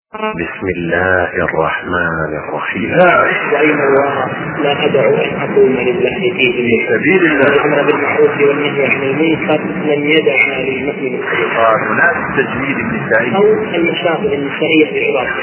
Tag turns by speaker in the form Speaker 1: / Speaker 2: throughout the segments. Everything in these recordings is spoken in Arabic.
Speaker 1: بسم الله الرحمن الرحيم.
Speaker 2: وأين الله لا أدع أن أقوم لله فيه من
Speaker 1: سبيل الله
Speaker 2: الأمر بالمعروف والنهي عن المنكر لن يدع للمؤمن
Speaker 1: هناك التجميل النسائي
Speaker 2: أو المشاغل النسائية في عبادته.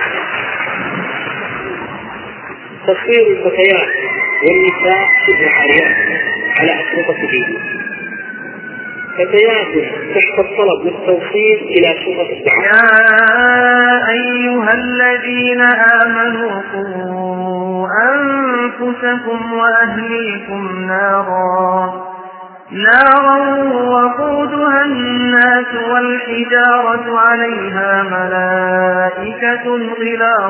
Speaker 2: تصوير الفتيات والنساء شبه عاريات على أشرطة دينه، فتيات تحت الطلب والتوصيل إلى شرطة الدعوة.
Speaker 3: يا أيها الذين آمنوا قوا أنفسكم وأهليكم نارا وقودها الناس والحجارة عليها ملائكة غلاظ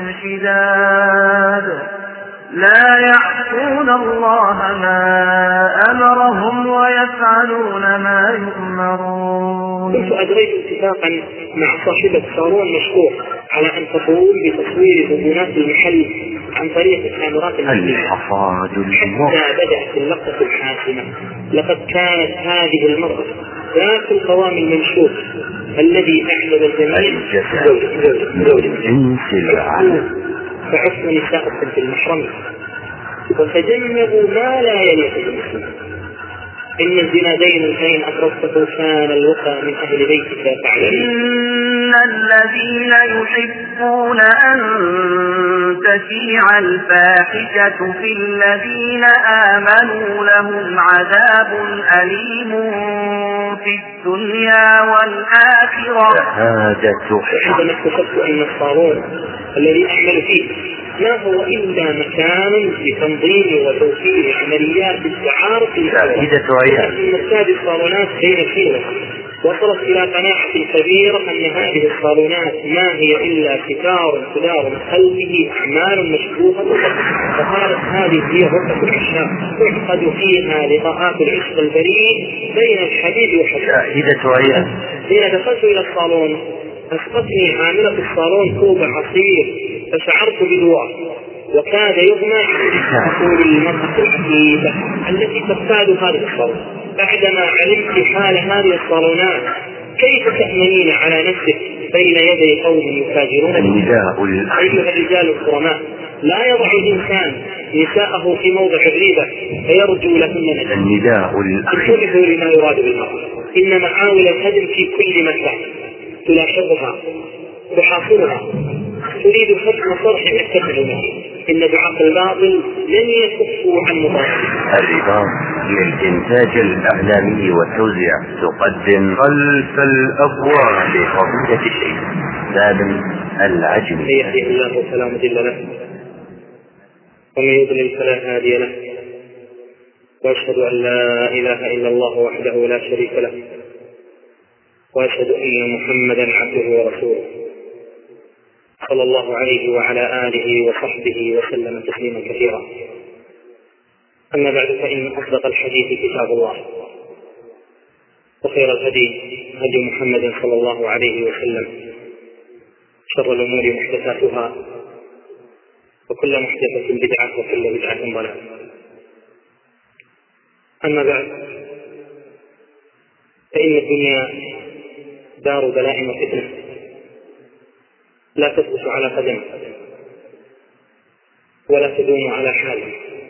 Speaker 3: شداد لا يعصون الله ما أمرهم ويفعلون ما يؤمرون.
Speaker 2: كنت أدريت اتفاقا مع صاحبة صالون مشهور على أن تقوم بتصوير بطونات المحل عن طريق الكاميرات المحلية حتى بدأت اللقطة الحاسمة. لقد كانت هذه المرأة ذات القوام المنشوف الذي أعجب الجميع فعصوا نساءكم في المحرم وتجنبوا ما لا يليق بالمسلمين. إن الزنا دين فإن أقربته كان الوقى من أهل بيتك فاعلموا.
Speaker 3: إن الذين يحبون أن تشيع الفاحشة في الذين آمنوا لهم عذاب أليم في الدنيا والآخرة.
Speaker 2: عندما اكتشفت أن الصالون الذي أعمل فيه ما هو إلا مكان لتنظيم وتوفير عمليات التعارف من مرتاد الصالونات بين الفيلة، وصلت إلى قناعة كبيرة أن هذه الصالونات ما هي إلا ستار تدار من خلفه أعمال مشبوهة، فصارت هذه هي غرفة العشاق تعقد فيها لقاءات العشق البريء بين الحبيب وحبيبه. حين دخلت إلى الصالون أسقطني عاملة الصالون كوب عصير فشعرت بالوعي وكاد يغمى عقول المرأة الحبيبة التي ترتاد هذه الصالون. بعدما علمت حال هذه الصالونات كيف تأمنين على نفسك بين يدي قوم يفاجرون. أيها الرجال الكرماء، لا يضع الإنسان نساءه في موضع الريبة فيرجو لهن نجاة. انتبهوا لما يراد بالمرأة. إن محاول الهدم في كل مكان تلاحظها تحاصرها تريد ختم صرح التكلم. إن دعاة الباطل لن يكفوا عن مطالبه.
Speaker 1: الرباط للإنتاج الإعلامي والتوزيع تقدم خلف الأبواب لفضيلة الشيخ سالم العجمي.
Speaker 2: من يهده الله فلا مضل له ومن يضلل فلا هادي له، وأشهد أن لا إله إلا الله وحده لا شريك له، وأشهد أن محمدا عبده ورسوله صلى الله عليه وعلى آله وصحبه وسلم تسليما كثيرا. أما بعد، فإن أصدق الحديث كتاب الله، وخير الهدي هدي محمد صلى الله عليه وسلم، شر الأمور محدثاتها، وكل محدثة بدعة، وكل بدعة ضلالة. أما بعد، فإن الدنيا دار بلاء وفتنة لا تثبت على قدم ولا تدوم على حال،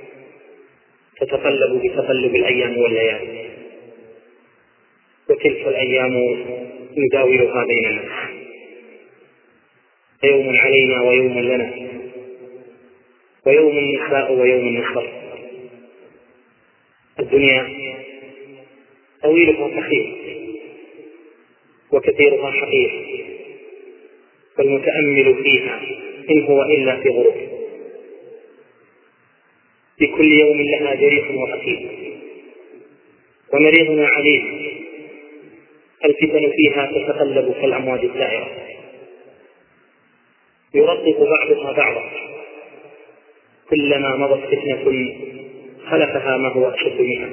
Speaker 2: تتقلب بتقلب الأيام والليالي، وتلك الأيام نداولها بين الناس، يوم علينا ويوم لنا، ويوم النساء ويوم النصر. الدنيا طويلها قصير وكثيرها حقير، والمتأمل فيها إن هو إلا في غرور. بكل يوم لها جريح وأكيد، ومريض عليل. الفتن فيها تتقلب كالأمواج السائرة، يرقق بعضها بعضا، كلما مضت فتنة خلفها ما هو أشد منها،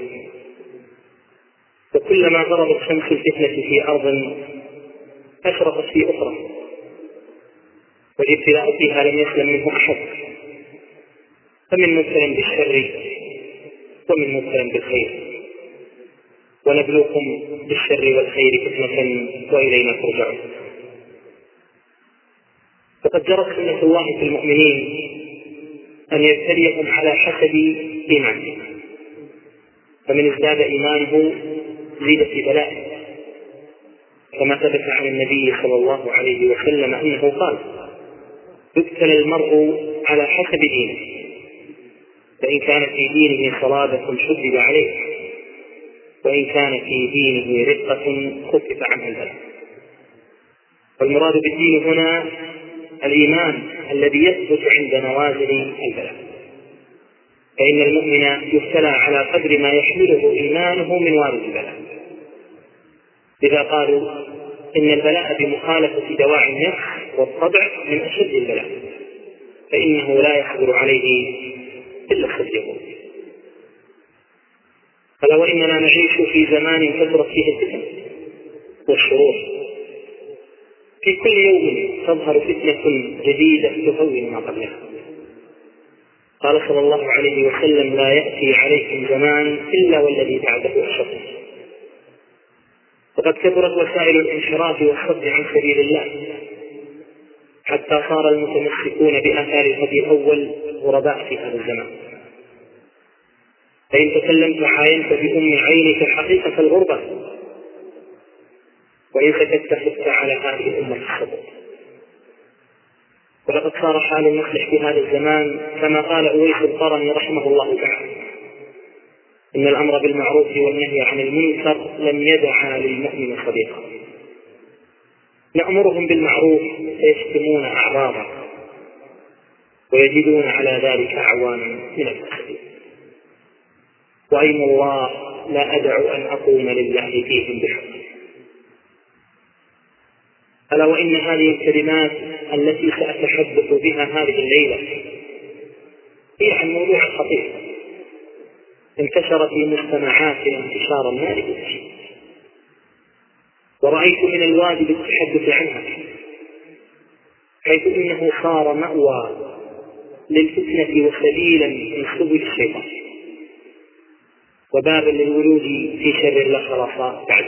Speaker 2: وكلما غربت شمس الفتنة في أرض أشرقت في أخرى، والابتلاء فيها لم يسلم منه أحد، فمن مبتلى بالشر ومن مبتلى بالخير، ونبلوكم بالشر والخير فتنة وإلينا ترجعون. وقد جرت سنة الله في المؤمنين أن يبتليهم على حسب إيمانهم، فمن ازداد إيمانه زيد في بلائه، كما ثبت عن النبي صلى الله عليه وسلم أنه قال: يبتلى المرء على حسب دينه، فإن كان في دينه صلابة شدد عليه، وإن كان في دينه رقة خفف عنه البلاء. والمراد بالدين هنا الإيمان الذي يثبت عند نوازل البلاء، فإن المؤمن يبتلى على قدر ما يحمله إيمانه من وارد البلاء. إذا قالوا إن البلاء بمخالفة دواعي النفس والطبع من أشد البلاء، فإنه لا يحضر عليه إلا الصديق. ألا وإننا نعيش في زمان كثرت فيه الفتن والشرور، في كل يوم تظهر فتنة جديدة تهون ما قبلها. قال صلى الله عليه وسلم: لا يأتي عليكم زمان إلا والذي بعده أشد. وقد كثرت وسائل الانحراف والصد عن سبيل الله، حتى صار المتمسكون بآثار الهدي الأول غرباء في هذا الزمان. فإن تكلمت عاينت بأم عينك حقيقة الغربة، وإن سكت خفت على هذه الأمة الصبر. ولقد صار حال المصلح في هذا الزمان كما قال أويس القرني رحمه الله تعالى: إن الأمر بالمعروف والنهي عن المنكر لم يدع للمؤمن صديقا. نأمرهم بالمعروف فيشتمون أعراضا، ويجدون على ذلك أعوانا من المفسدين. وأيم الله لا أدع أن أقوم لله فيهم بحق. ألا وإن هذه الكلمات التي سأتحدث بها هذه الليلة هي عن موضوع خطير انتشر في مجتمعاتنا انتشارا مالكا، ورأيت من الواجب التحدث عنها، حيث إنه صار مأوى للفتنة وسبيلا من سبل الشيطان، وبابا للولوج في شر لا خلاص بعد.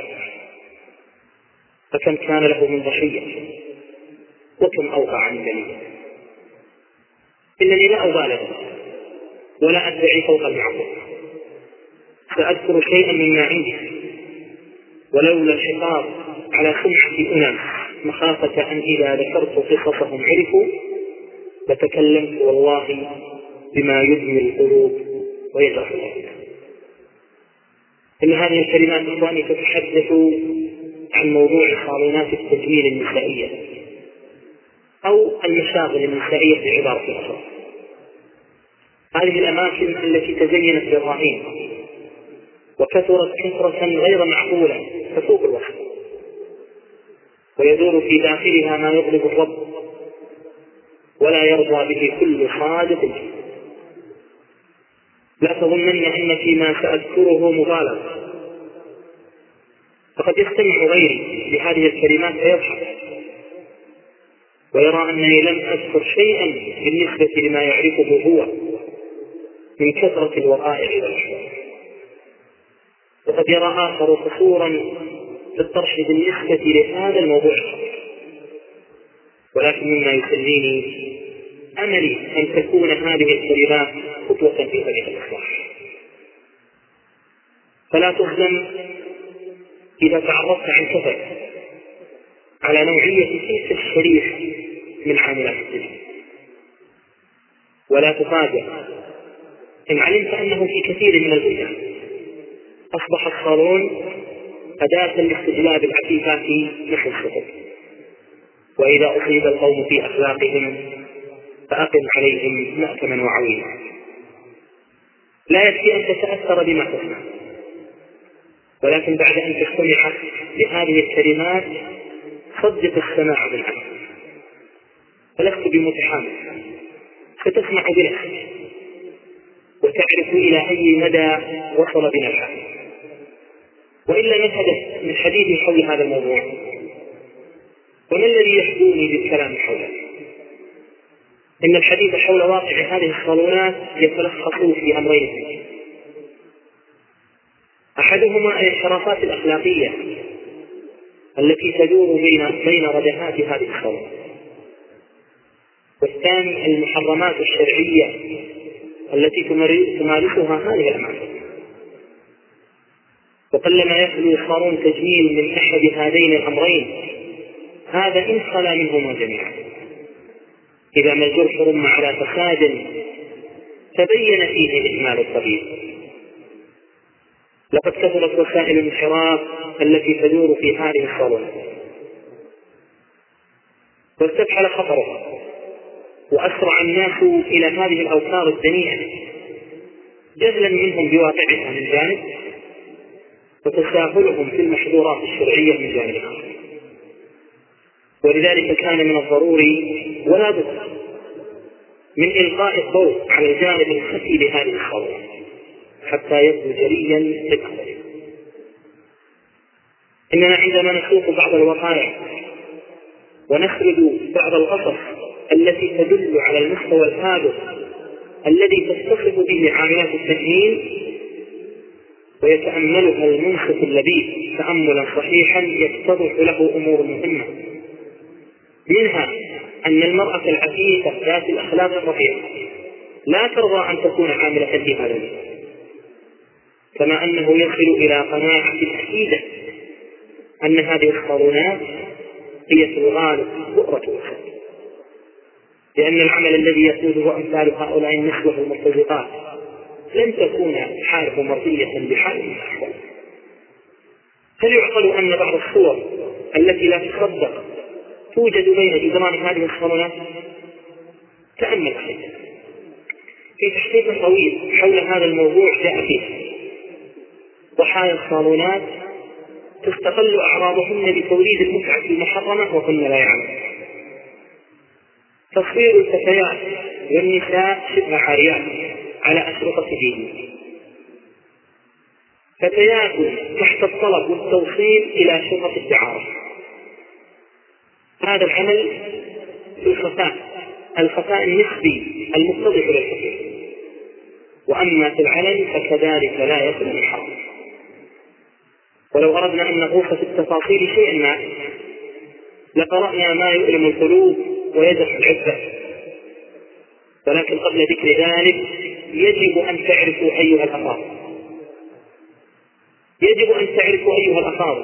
Speaker 2: فكم كان له من ضحية، وكم أوقع من بلية. إنني لا أبالغ ولا أدعي فوق المعقول، سأذكر شيئا مما عندي، ولولا الحفاظ على سمعة أناس مخافة أن إذا ذكرت قصصهم عرفوا لتكلمت والله بما يدمي القلوب ويجرح القلوب. إن هذه الكلمات إخواني تتحدث عن موضوع صالونات التجميل النسائية أو المشاغل النسائية بعبارة أخرى. هذه الأماكن التي تزينت بالرهين وكثرت كثرة غير معقولة تفوق الوصف، ويدور في داخلها ما يغضب الرب ولا يرضى به كل صادق. لا تظنن أن فيما سأذكره مبالغة، فقد يستمع غيري لهذه الكلمات فيضحك ويرى أنني لم أذكر شيئا بالنسبة لما يعرفه هو من كثرة الوقائع والأحوال، وقد يرى آخر قصورا في الطرح بالنسبة لهذا الموضوع الخطير. ولكن مما يسليني أملي أن تكون هذه الكلمات خطوة في طريق الإصلاح. فلا تظلم إذا تعرفت عن كثر على نوعية تلك الشريح من عاملات السجن، ولا تفاجأ إن علمت أنه في كثير من البلدان أصبح الصالون أداة لاستجلاب العفيفات نحو السقوط. وإذا أصيب القوم في أخلاقهم فأقم عليهم مأتما وعويلا. لا يكفي أن تتأثر بما تسمع، ولكن بعد أن تستمع لهذه الكلمات صدق السماع بالعقل، فلست بمتحامل، ستسمع بنفسك وتعرف إلى أي مدى وصل بنا الحال. وإلا نتحدث من حديث حول هذا الموضوع، وما الذي يحدوني بالكلام حوله؟ إن الحديث حول واقع هذه الصالونات يتلخص في أمرين: أحدهما الانحرافات الأخلاقية التي تدور بين ردهات هذه الصالونات، والثاني المحرمات الشرعية التي تمارسها هذه الأعمال. وقلما يخلو صالون تجميل من أحد هذين الأمرين، هذا إن خلا منهما جميعا. إذا ما الجرح رم على فساد تبين فيه إجمال الطبيب. لقد كثرت وسائل الانحراف التي تدور في هذه الصالونات، واستفحل خطرها، وأسرع الناس إلى هذه الأوتار الدنيئة جهلا منهم بواقعها من جانب، وتساهلهم في المحظورات الشرعية من جانب آخر. ولذلك كان من الضروري ولا بد من إلقاء الضوء على الجانب الخفي لهذه الصورة حتى يبدو جليا للآخرين. إننا عندما نسوق بعض الوقائع ونسرد بعض القصص التي تدل على المستوى الهابط الذي تتصف به عاملات التجميل، ويتأملها المنصف اللبيب تأملا صحيحا يتضح له أمور مهمة، منها أن المرأة العفيفة ذات الأخلاق الرفيعة لا ترضى أن تكون عاملة في هذا المجال، كما أنه يصل إلى قناعة تأكيدا أن هذه الصالونات هي في الغالب بؤرة الخير، لأن العمل الذي يقوده أمثال هؤلاء النسوة المرتزقات لن تكون حاله مرضية بحال من الأحوال. هل يعقل أن بعض الصور التي لا تصدق توجد بين جدران هذه الصالونات؟ تأمل عليها. في تحقيق طويل حول هذا الموضوع جاء فيه ضحايا الصالونات تستقل أعراضهن بتوليد المتعة المحرمة وهن لا يعلمون. تصوير الفتيات والنساء شبه عاريات على أشرطة دينية، فتيات تحت الطلب والتوصيل إلى شرطة الدعارة. هذا العمل في الخفاء النسبي المتضح للحقيقة، وأما في العلن فكذلك لا يخلو من حرام. ولو أردنا أن نغوص في التفاصيل شيئا ما لقرأنا ما يؤلم القلوب ويدفع العزة، ولكن قبل ذكر ذلك يجب أن تعرفوا أيها الأخوات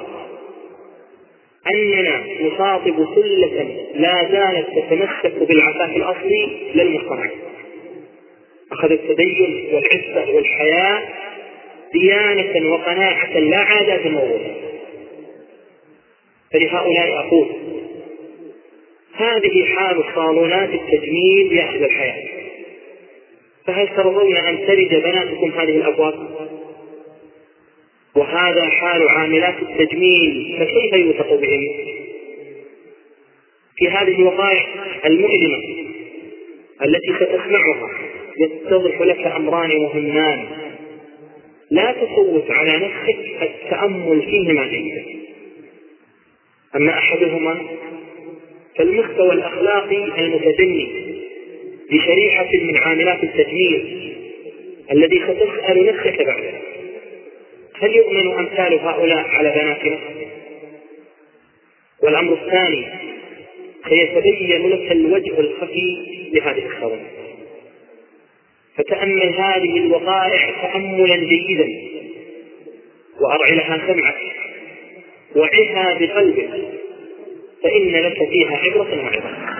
Speaker 2: أننا نخاطب سلة لا زالت تتمسك بالعفاف الأصلي للمجتمع، أخذ التدين والعفة والحياء ديانة وقناعة لا عادة موروثة. فلهؤلاء أقول: هذه حال صالونات التجميل يا أهل الحياة، فهل ترضون أن تلد بناتكم هذه الأبواب؟ وهذا حال عاملات التجميل، فكيف يوثق بهم؟ في هذه الوقائع المؤلمة التي ستسمعها يتضح لك أمران مهمان لا تفوت على نفسك التأمل فيهما جيدا. أما أحدهما فالمستوى الأخلاقي المتدني لشريحة من عاملات التجميل الذي ستسأل نفسك بعده: هل يؤمن أمثال هؤلاء على بناتنا؟ والأمر الثاني سيتبين لك الوجه الخفي لهذه الصالونات. فتأمل هذه الوقائع تأملا جيدا، وأرع لها سمعك، وعها بقلبك، فإن لك فيها عبرة وعظة.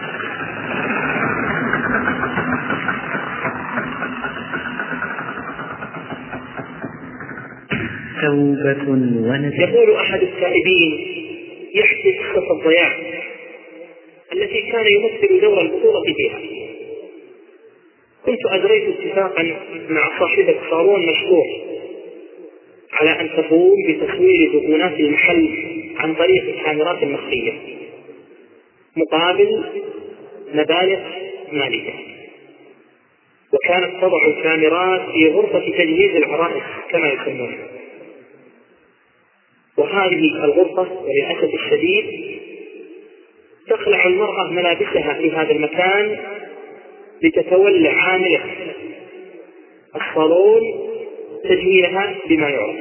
Speaker 3: توبة ونسى.
Speaker 2: يقول أحد التائبين يحكي قصة الضياع التي كان يمثل دور البطولة فيها: كنت أجريت اتفاقا مع صاحبة صالون مشهور على أن تقوم بتصوير دخولات المحل عن طريق الكاميرات المخفية مقابل مبالغ مالية، وكانت تضع الكاميرات في غرفة تجهيز العرائس كما يسمونها. وهذه الغرفة وللأسف الشديد تخلع المرأة ملابسها في هذا المكان لتتولى عاملة الصالون تجميلها بما يعرف.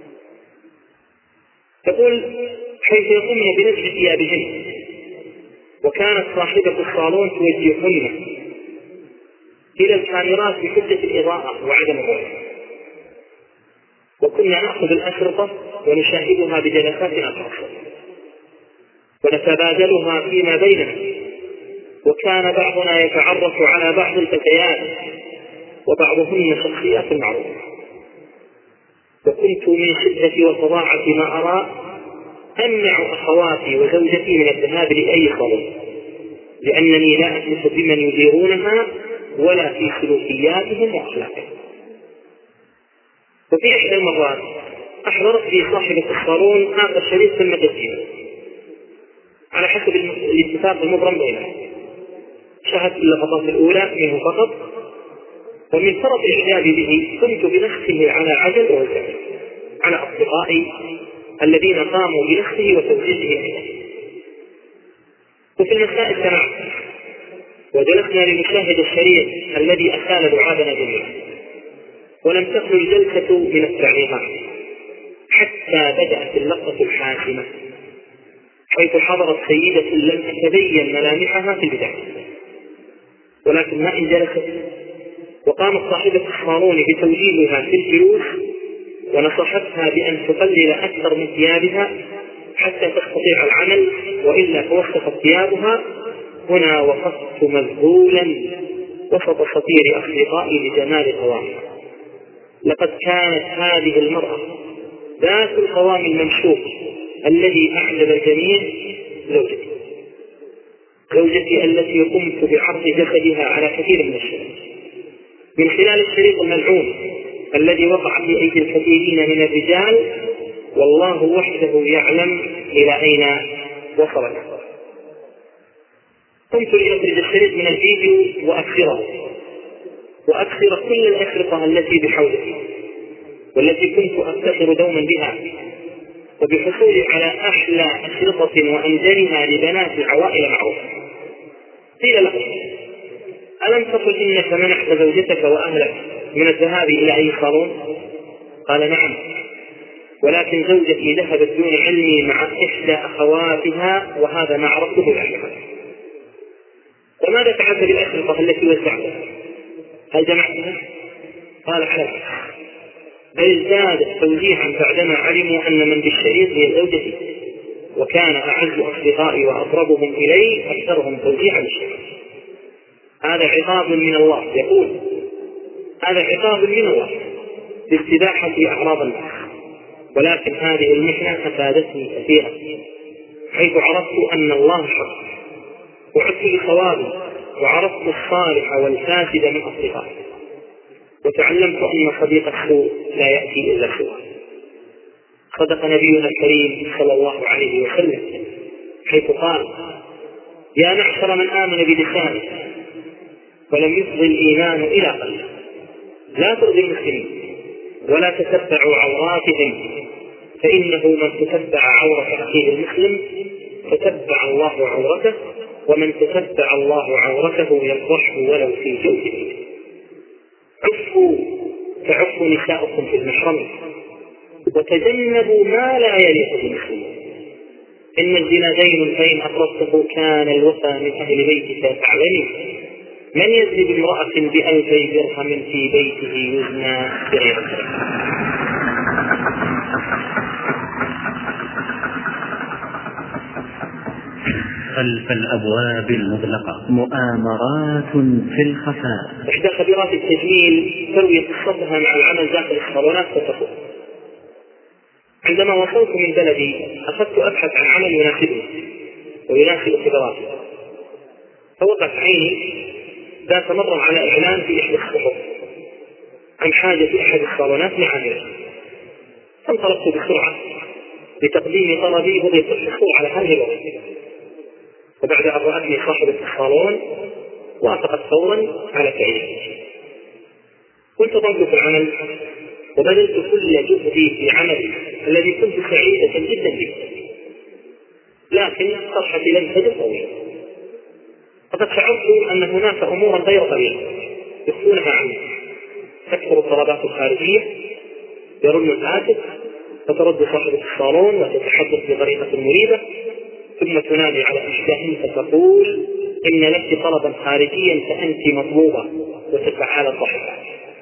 Speaker 2: تقول: حيث يقومن بنزع ثيابهن وكانت صاحبة الصالون توجههن إلى الكاميرات بحجة الإضاءة وعدم الرؤية، وكنا نأخذ الأشرطة ونشاهدها بجلساتنا الخاصة ونتبادلها فيما بيننا، وكان بعضنا يتعرف على بعض الفتيات وبعضهن شخصيات معروفة. وكنت من شدة وفظاعة ما أرى أمنع أخواتي وزوجتي من الذهاب لأي صالون، لأنني لا أثق بمن يديرونها ولا في سلوكياتهم وأخلاقهم. وفي إحدى المرات أحضرت لي صاحبة الصالون آخر شريط تم تسجيله على حسب الاتفاق المبرم بيننا. شاهدت اللقطات الأولى منه فقط، ومن فرط إعجابي به كنت بنفسه على عجل وزعل على أصدقائي الذين قاموا بنفسه وتوجيهه إليه. وفي المساء اجتمعنا وجلسنا لنشاهد الشريط الذي أثار لعابنا جميعا، ولم تخلو الجلسة من التعليقات حتى بدأت اللقطة الحاسمة، حيث حضرت سيدة لم تتبين ملامحها في البداية، ولكن ما إن جلست وقامت صاحبة الصالون بتوجيهها في الجلوس ونصحتها بأن تقلل أكثر من ثيابها حتى تستطيع العمل، وإلا توسخت ثيابها. هنا وقفت مذهولا وسط سطير أصدقائي لجمال قوامها. لقد كانت هذه المرأة ذات القوام الممشوق الذي أعجب الجميع، زوجتي التي قمت بعرض جسدها على كثير من الشيء من خلال الشريط الملعون الذي وقع في أيدي الكثيرين من الرجال، والله وحده يعلم إلى أين وصلت. قمت لأخرج الشريط من الفيديو وأكثر كل الأشرطة التي بحولتي والتي كنت أفتخر دوما بها، وبحصولي على أحلى أشرطة وأنجلها لبنات العوائل معروفة. قيل له: ألم تقل إنك منحت زوجتك وأهلك من الذهاب إلى أي صالون؟ قال: نعم، ولكن زوجتي ذهبت دون علمي مع إحدى أخواتها، وهذا ما عرفته لها. وماذا فعلت بالأشرطة التي وزعتها؟ هل جمعتها؟ قال: حلا، بل زادت توجيها بعدما علموا أن من بالشريط هي زوجتي، وكان أعز أصدقائي وأقربهم إلي أكثرهم توجيها للشريط. هذا عقاب من الله، يقول: هذا عقاب من الله باستباحة أعراض الناس. ولكن هذه المحنة أفادتني كثيرا، حيث عرفت أن الله حق، وعدت بصوابي، وعرفت الصالح والفاسد من أصدقائي، وتعلمت أن صديق السوء لا يأتي إلا سوء. صدق نبينا الكريم صلى الله عليه وسلم حيث قال: يا معشر من آمن بلسانه ولم يفض الإيمان إلى قلبه، لا تؤذي المسلمين ولا تتبعوا عوراتهم، فإنه من تتبع عورة أخيه المسلم تتبع الله عورته، ومن تتبع الله عورته يفضحه ولو في جوفه. عفوا كعفوا نساؤكم في المحرم، وتجنبوا ما لا يليق بالمسلمين. إن الزنا دين فإن أقرضته كان الوفى من أهل بيتك فاعلمي، من يزني بامرأة ب2000 درهم في بيته يزنى بغير الشرع.
Speaker 3: خلف الأبواب المغلقة مؤامرات في الخفاء.
Speaker 2: إحدى خبيرات التجميل تروي قصتها مع العمل داخل الصالونات فتقول: عندما وصلت من بلدي أخذت أبحث عن عمل يناسبني ويناسب خبراتي، فوقعت عيني ذات مرة على إعلان في إحدى الصحف عن حاجة أحد الصالونات لعامله، فانطلقت بسرعة لتقديم طلبي وضيت الحصول على هذه الوظيفة. وبعد أن رأتني صاحبة الصالون وافقت فورا على تعييني. كنت ضمت في العمل وبذلت كل جهدي في عملي الذي كنت سعيدة جدا به، لكن صفحتي لم تدم طويلة. فقد شعرت أن هناك أمورا غير طبيعية يخفونها عني. تكثر الطلبات الخارجية، يرن الهاتف فترد صاحبة الصالون وتتحدث بطريقة مريبة، ثم تنادي على إحداهن فتقول إن لك طلبا خارجيا فأنت مطلوبة، وتتعالى صاحبها،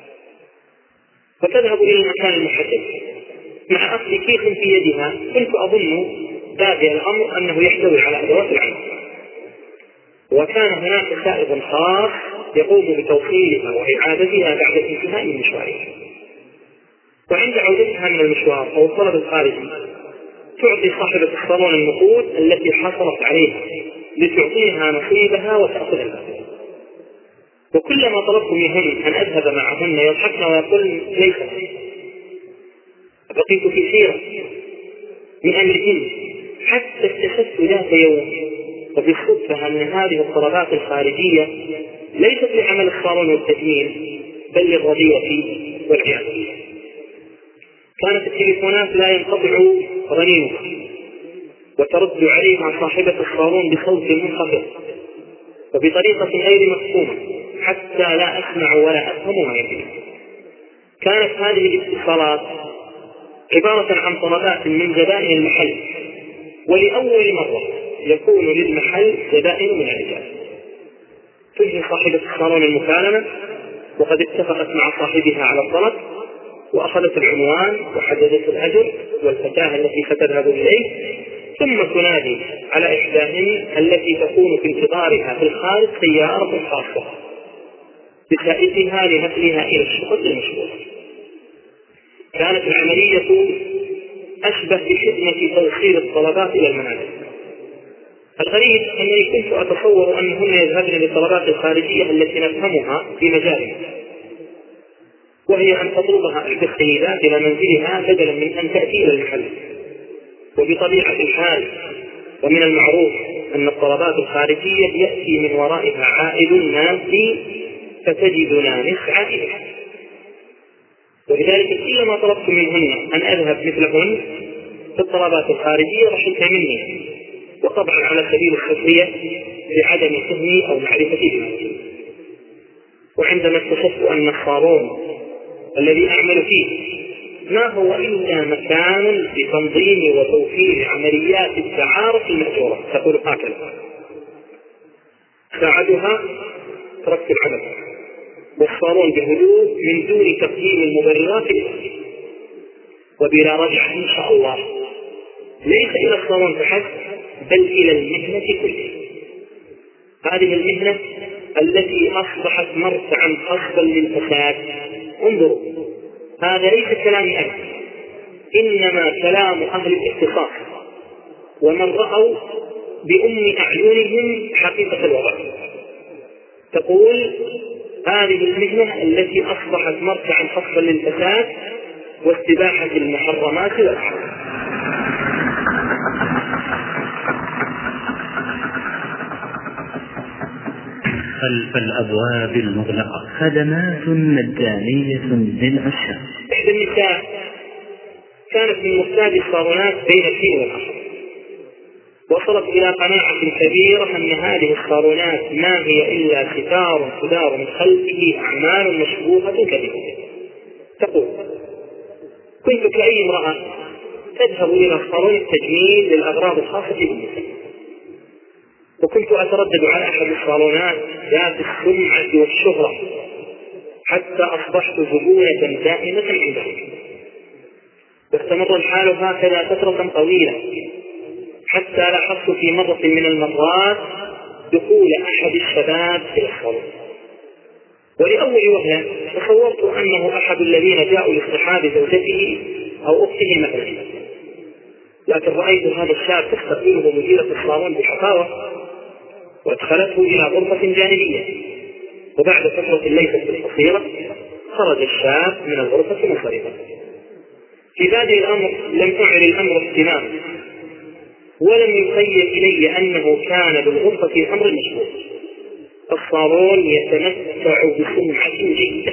Speaker 2: فتذهب إلى المكان المحدد مع أخذ كيس في يدها. كنت أظن بادئ الأمر أنه يحتوي على أدوات العمل، وكان هناك سائق خاص يقوم بتوصيلها وإعادتها بعد انتهاء مشوارها. وعند عودتها من المشوار أو الطلب الخارجي تعطي صاحبة الصالون النقود التي حصلت عليها لتعطيها نصيبها وتأخذها. وكلما طلبت منهن أن أذهب معهن يضحكن ويقولن ليس، بقيت في سيرة من أمر الجن، حتى اكتشفت ذات يوم وبالصدفة أن هذه الطلبات الخارجية ليست لعمل الصالون والتجميل بل للرذيلة والعياذ بالله. كانت التليفونات لا ينقطع رنينها، وترد عليها صاحبة الصالون بصوت منخفض وبطريقة غير مفهومة حتى لا أسمع ولا أفهم ما يقول. كانت هذه الاتصالات عبارة عن طلبات من زبائن المحل، ولأول مرة يكون للمحل زبائن من الرجال. تنهي صاحبة الصالون المكالمة وقد اتفقت مع صاحبها على الطلب، وأخذت العنوان وحددت الأجر والفتاة التي ستذهب إليه، ثم تنادي على إحداهن التي تكون في انتظارها في الخارج سيارة خاصة بسائقها لنقلها إلى الشقق المشهورة. كانت العملية أشبه بخدمة توصيل الطلبات إلى المنازل. الغريب أنني كنت أتصور أنهن يذهبن للطلبات الخارجية التي نفهمها في مجالنا، وهي أن تطلبها إحدى السيدات إلى منزلها بدلا من أن تأتي إلى المحل. وبطبيعة الحال ومن المعروف أن الطلبات الخارجية يأتي من ورائها عائد مادي فتجدنا نسعى إليه. ولذلك كلما طلبت منهن أن أذهب مثلهن في الطلبات الخارجية رحلت مني، وطبعا على سبيل الخصية لعدم فهمي أو معرفتي بها. وعندما اكتشفت أن الصالون الذي أعمل فيه ما هو إلا مكان لتنظيم وتوفير عمليات التعارف المأجورة، تقول هكذا: ساعدها تركت العمل والصالون بهدوء من دون تقديم المبررات لذلك، وبلا رجعة إن شاء الله، ليس إلى الصالون فحسب بل إلى المهنة كلها. هذه المهنة التي أصبحت مرتعا خصبا للفساد. انظروا، هذا ليس كلامي أنا، إنما كلام أهل الاختصاص ومن رأوا بأم أعينهم حقيقة الوضع. تقول هذه المهنة التي أصبحت مرتعا خصبا للفساد واستباحة المحرمات والحرام.
Speaker 3: خلف الأبواب المغلقة خدمات مجانية للعشاق.
Speaker 2: إحدى النساء كانت من مفتاح الصالونات بين الحين والآخر، وصلت إلى قناعة كبيرة أن هذه الصالونات ما هي إلا ستار تدار من خلفه أعمال مشبوهة كذبة. تقول كنت كأي امرأة تذهب إلى صالون التجميل للأغراض الخاصة بالنساء، وكنت أتردد على أحد الصالونات ذات السمعة والشهرة حتى أصبحت زبونة دائمة عندهم. واستمر الحال هكذا فترة طويلة حتى لاحظت في مرة من المرات دخول أحد الشباب إلى الصالون، ولأول وهلة تصورت أنه أحد الذين جاءوا لاصطحاب زوجته أو أخته مثلا، لكن رأيت هذا الشاب تستقبله مديرة الصالون بحفاوة وادخلته إلى غرفة جانبية، وبعد فترة ليست بالقصيرة خرج الشاب من الغرفة منصرفا. في بادئ الأمر لم أعر الأمر اهتماما، ولم يخيل إلي أنه كان بالغرفة الأمر المشهور. الصالون يتمتع بسمعة جيدة،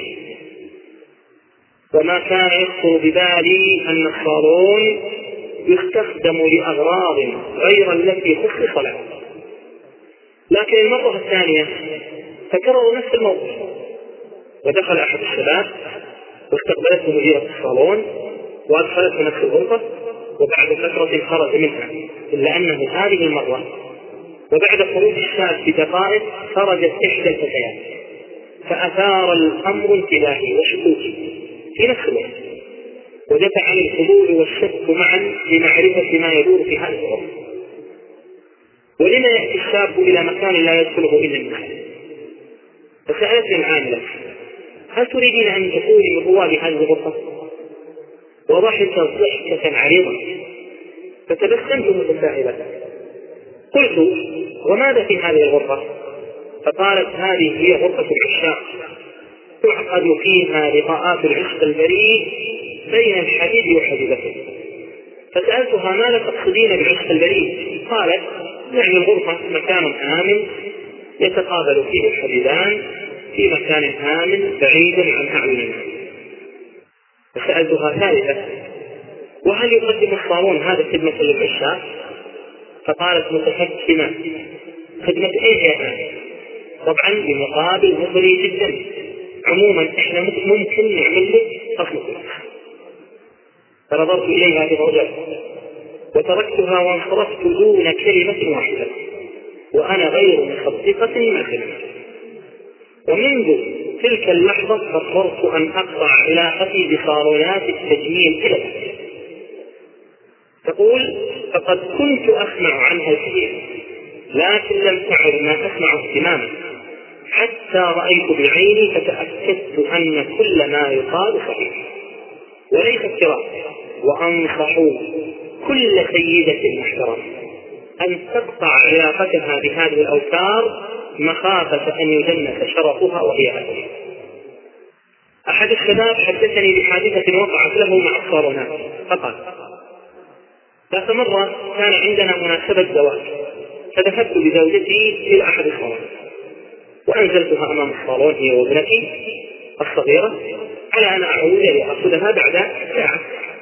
Speaker 2: وما كان يخطر ببالي أن الصالون يستخدم لأغراض غير التي خصص لها. لكن المرة الثانية تكرر نفس الموقف، ودخل أحد الشباب واستقبلته مديرة الصالون وأدخلته نفس الغرفة وبعد فترة خرج منها، إلا أنه هذه المرة وبعد خروج الشاب بدقائق خرجت إحدى الفتيات فأثار الأمر انتباهي وشكوكي في نفس الوقت، ودفعني الفضول والشك معا لمعرفة ما يدور في هذا الغرفة. ولما يأتي الشاب إلى مكان لا يدخله إلا الناس؟ فسألت العاملة: هل تريدين أن تكوني من رواد هذه الغرفة؟ وضحكت ضحكة عريضة، فتبسمت متسائلة. قلت: وماذا في هذه الغرفة؟ فقالت: هذه هي غرفة العشاق، تعقد فيها لقاءات العشق البريء بين الحبيب وحبيبته. فسألتها: ماذا تقصدين بالعشق البريء؟ قالت: يعني الغرفة مكان آمن يتقابل فيه الحبيبان في مكان آمن بعيدا عن أعين الناس. فسألتها ثالثة: وهل يقدم الصالون هذا خدمة للعشاق؟ فقالت متحكمة: خدمة ايه يا أخي؟ طبعا بمقابل مغري جدا، عموما احنا ممكن نعمل لك خصم. فنظرت إليها برجاء وتركتها وانصرفت دون كلمة واحدة وأنا غير مصدقة ما سمعت. ومنذ تلك اللحظة قررت أن أقطع علاقتي بصالونات التجميل إلى الآن. تقول: فقد كنت أسمع عنها الكثير لكن لم أعر ما أسمع اهتماما، حتى رأيت بعيني فتأكدت أن كل ما يقال صحيح وليس افتراء. وأنصح كل سيدة محترمة أن تقطع علاقتها بهذه الأوتار مخافة أن يدنس شرفها وهي أهلها. أحد الشباب حدثني بحادثة وقعت له مع الصالونات، فقال: ذات مرة كان عندنا مناسبة زواج، فذهبت بزوجتي إلى أحد الصالونات وأنزلتها أمام الصالون هي وابنتي الصغيرة على أن أعود لأخذها بعد ساعة.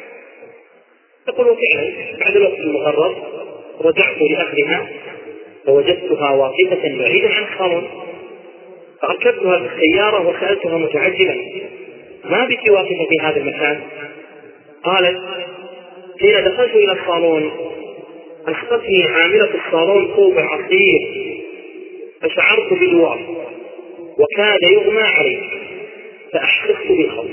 Speaker 2: تقول: وفعلا بعد الوقت المقرر رجعت لأخذها فوجدتها واقفة بعيدا عن الصالون، فركبتها في السيارة وسألتها متعجبا: ما بك واقفة في هذا المكان؟ قالت: حين دخلت إلى الصالون أسقطني عاملة الصالون ثوب عصير فشعرت بالوعي وكاد يغمى علي، فأحسست بالخوف،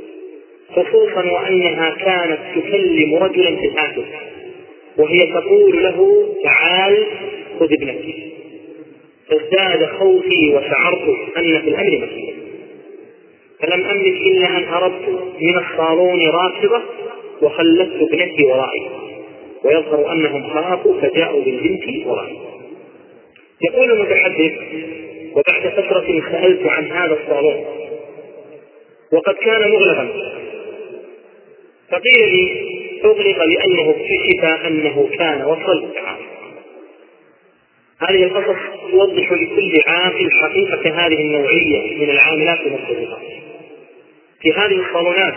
Speaker 2: خصوصا وأنها كانت تكلم رجلا في الآخر وهي تقول له: تعال خذ ابنك. فازداد خوفي وشعرت أن في الأمر مسيح، فلم أملك إلا أن هربت من الصالون راكضة وخلفت ابنتي ورائي، ويظهر أنهم خافوا فجاءوا بالبنت ورائي. يقول المتحدث: وبعد فترة سألت عن هذا الصالون وقد كان مغلقا، فقيل لي أغلق لأنه اكتشف أنه كان وصل التعامل. هذه القصص توضح لكل عاقل حقيقة هذه النوعية من العاملات المختلفة في هذه الصالونات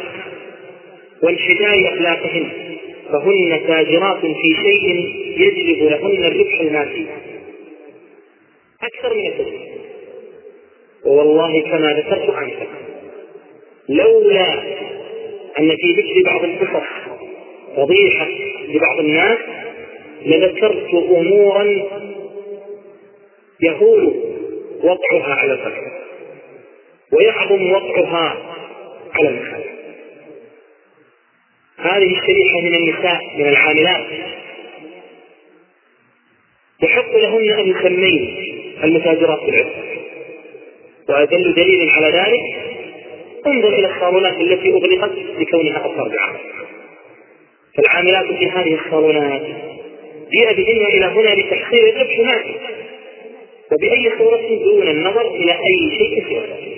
Speaker 2: وانحدار أخلاقهن، فهن تاجرات في شيء يجلب لهن الربح المادي أكثر من التجارة. والله كما ذكرت عنك لولا أن في ذكر بعض القصص فضيحة لبعض الناس لذكرت أمورا يهول وضعها على الفكر ويعظم وضعها على المخالف. هذه الشريحة من النساء من العاملات يحق لهن أن يسمين المتاجرات في العرض، وأدل دليل على ذلك انظر إلى الصالونات التي أغلقت لكونها أكثر بعمل. فالعاملات في هذه الصالونات جاء بهن إلى هنا لتحصيل الربح مادي وبأي صورة دون النظر إلى أي شيء سوى ذلك.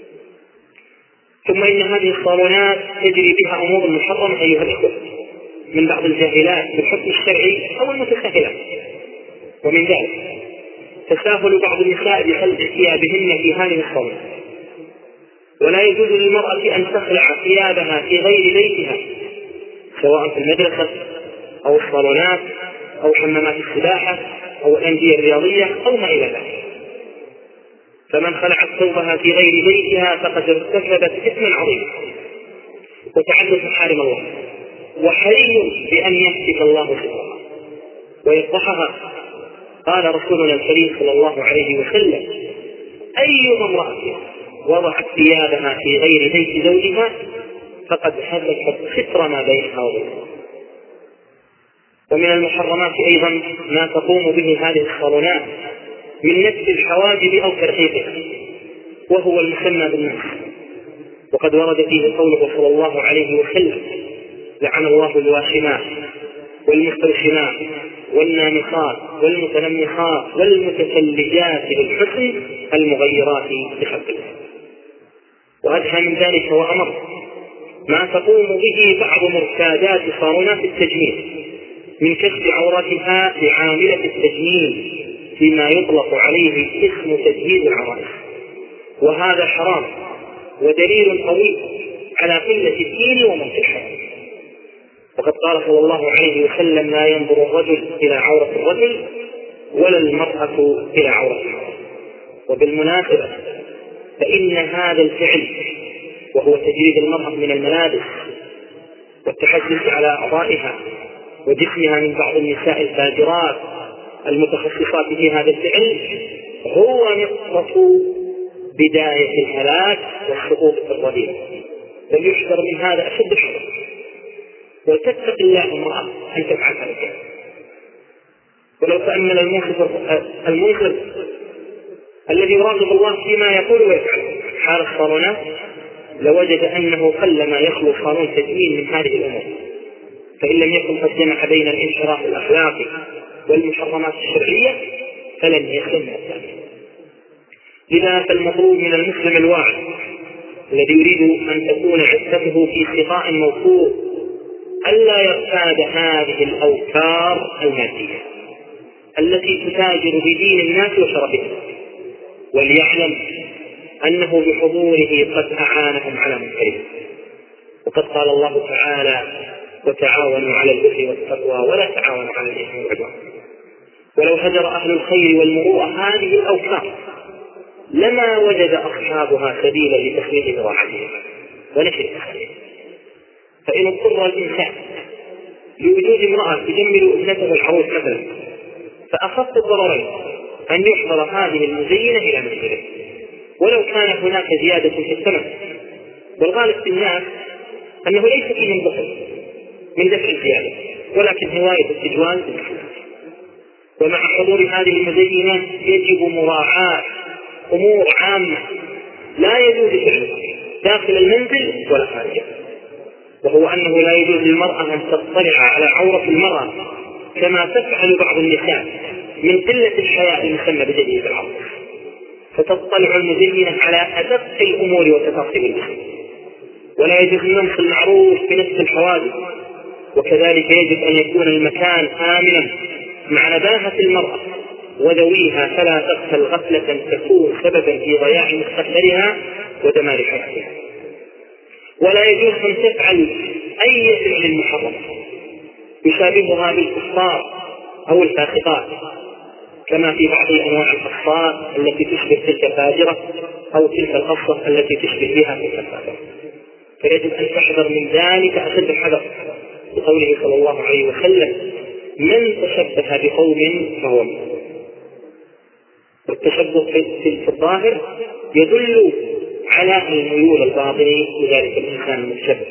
Speaker 2: ثم إن هذه الصالونات تجري بها أمور محرمة أيها الإخوة من بعض الجاهلات بالحكم الشرعي أو المتساهلات، ومن ذلك تساهل بعض النساء بخلع ثيابهن في هذه الصالونات، ولا يجوز للمرأة أن تخلع ثيابها في غير بيتها سواء في المدرسة أو الصالونات أو حمامات السباحة أو الأندية الرياضية أو ما إلى ذلك. فمن خلعت ثوبها في غير بيتها فقد ارتكبت إثما عظيما وتعدت محارم الله، وحري بأن يهتك الله سترها ويفضحها. قال رسولنا الكريم صلى الله عليه وسلم: أي امرأة وضعت ثيابها في غير بيت زوجها فقد هتكت ستر ما بينها وبينه. ومن المحرمات أيضا ما تقوم به هذه الصالونات من نتف الحواجب أو ترقيقها، وهو المسمى بالنفس، وقد ورد فيه قوله صلى الله عليه وسلم: لعن الله الواشمات والمستوشمات والنامخات والمتنمخات والمتفلجات بالحسن المغيرات بخلق الله. وأدهى من ذلك وأمر ما تقوم به بعض مرتادات صالونات التجميل من كشف عورتها لعاملة التجميل فيما يطلق عليه اسم تجهيز العرائس، وهذا حرام ودليل قوي على قلة الدين ومنع الحياة. وقد قال صلى الله عليه وسلم: لا ينظر الرجل إلى عورة الرجل ولا المرأة إلى عورة المرأة. وبالمناسبة فإن هذا الفعل وهو تجريد المرأة من الملابس والتحدث على أعضائها وجسمها من بعض النساء الفاجرات المتخصصات في هذا الفعل هو نقطة بداية الهلاك والسقوط في الرذيلة، بل يحذر من هذا أشد الحذر. وتتق الله امرأة أن تفعل هذا. ولو تأمل المنكر الذي يراقب الله فيما يقول ويفعل حال الصالونات لوجد أنه قل ما يخلو صالون تجميل من هذه الأمور، فإن لم يكن قد جمع بين الانحراف الأخلاقي والمحرمات الشرعية فلن يخلو من الثاني. لذا فالمطلوب من المسلم الواعي الذي يريد أن تكون عزته في سقاء موثوق ألا يرتاد هذه الأوتار المادية التي تتاجر بدين الناس وشرفهم، وليعلم أنه بحضوره قد أعانهم على منكرهم. وقد قال الله تعالى: وتعاونوا على البر والتقوى ولا تعاونوا على الإثم والعدوان. ولو هجر أهل الخير والمروءة هذه الأوتار لما وجد أصحابها سبيلا لتخليد ذراعهم ونشر الخير. فإن اضطر الإنسان لوجود امرأة تجمل ابنته العروس مثلا فأخف الضررين أن يحضر هذه المزينة إلى منزله ولو كان هناك زيادة في الثمن. والغالب في الناس أنه ليس فيهم بخل من دفع الزيادة، ولكن هواية التجوال بالخلاف. ومع حضور هذه المزينات يجب مراعاة أمور عامة لا يجوز فعلها داخل المنزل ولا خارجه، وهو أنه لا يجوز للمرأة أن تطلع على عورة المرأة كما تفعل بعض النساء من قلة الحياء المسمى بجديد العرض، فتطلع المزينة على أدق الأمور وتفاصيل الجسم. ولا يجوز لمس المعروف بنفس الحوادث. وكذلك يجب أن يكون المكان آمنا مع نباهة المرأة وذويها فلا تغفل غفلة تكون سببا في ضياع مستقبلها ودمار حياتها. ولا يجوز أن تفعل أي فعل محرم يشابهها بالكفار أو الفاسقات، كما في بعض أنواع القصات التي تشبه تلك الفاجرة أو تلك القصة التي تشبه بها تلك الفاجرة. فيجب أن تحذر من ذلك أشد الحذر، بقوله صلى الله عليه وسلم: من تشبه بقوم فهو منهم. والتشبه في الظاهر يدل على الميول الباطني لذلك الإنسان المتشبه.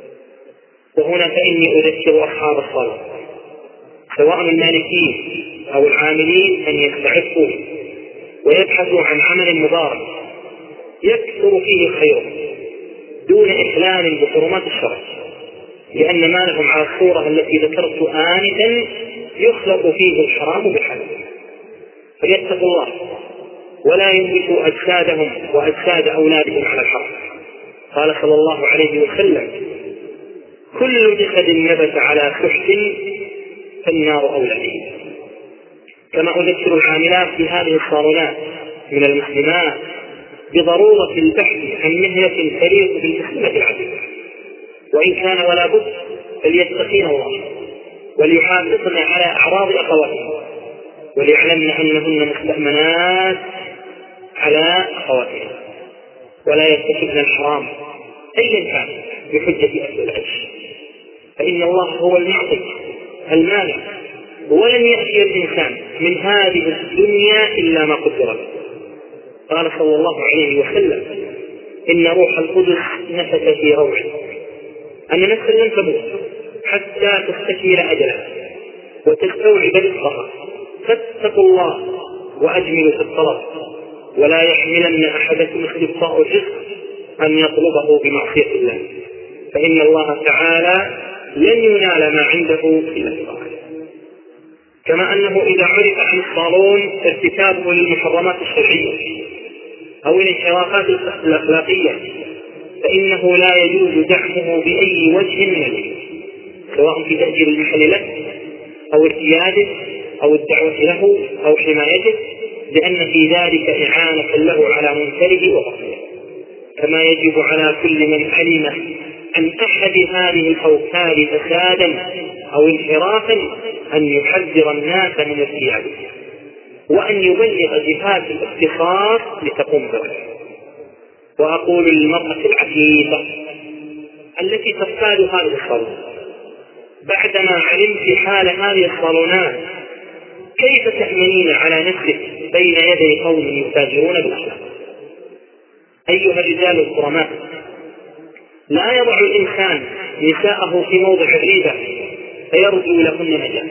Speaker 2: وهنا فإني أذكر أصحاب الصلاة سواء المالكين أو العاملين أن يستعفوا ويبحثوا عن عمل مبارك يكثر فيه خير دون إخلال بحرمات الشرع، لأن ما لهم على الصورة التي ذكرت آنفا يخلط فيه الحرام بالحلال. فليتقوا الله ولا ينبتوا أجسادهم وأجساد أولادهم على الحرام. قال صلى الله عليه وسلم: كل جسد نبت على سحت فالنار أولى به. كما أذكر العاملات في هذه الصالونات من المسلمات بضرورة البحث عن مهنة تليق بالمسلمة العزيزة، وإن كان ولا بد فليتقين الله وليحافظن على أعراض أخواتهن، وليعلمن أنهن مستأمنات على أخواتهن، ولا يرتكبن الحرام أيا كان بحجة أكل العيش. فإن الله هو المعطي المانع، ولن يأتي الإنسان من هذه الدنيا إلا ما قدر له. قال صلى الله عليه وسلم: إن روح القدس نفث في روعي أن نفسا لن تموت حتى تستكمل أجلها وتستوعب رزقها، فاتقوا الله وأجملوا في الطلب، ولا يحملن أحدكم استبطاء الرزق أن يطلبه بمعصية الله، فإن الله تعالى لن ينال ما عنده إلا بطاعته. كما أنه إذا عرف عن الصالون ارتكابه للمحرمات الشرعية أو الانحرافات الأخلاقية فإنه لا يجوز دعمه بأي وجه من الوجوه، سواء في تأجير المحل له أو ارتياده أو الدعوة له أو حمايته، لأن في ذلك إعانة له على منكره وبطله. كما يجب على كل من علم عن أحد هذه الأوكال فسادا أو انحرافا أن يحذر الناس من ارتياده، وأن يبلغ جهات الاختصاص لتقوم به. وأقول للمرأة العفيفة التي تختار هذه الصالون بعدما علمت حال هذه الصالونات كيف تأمنين على نفسك بين يدي قوم يتاجرون بالأخلاق؟ أيها الرجال الكرماء، لا يضع الإنسان نساءه في موضع الريبة فيرجو لهن نجاة.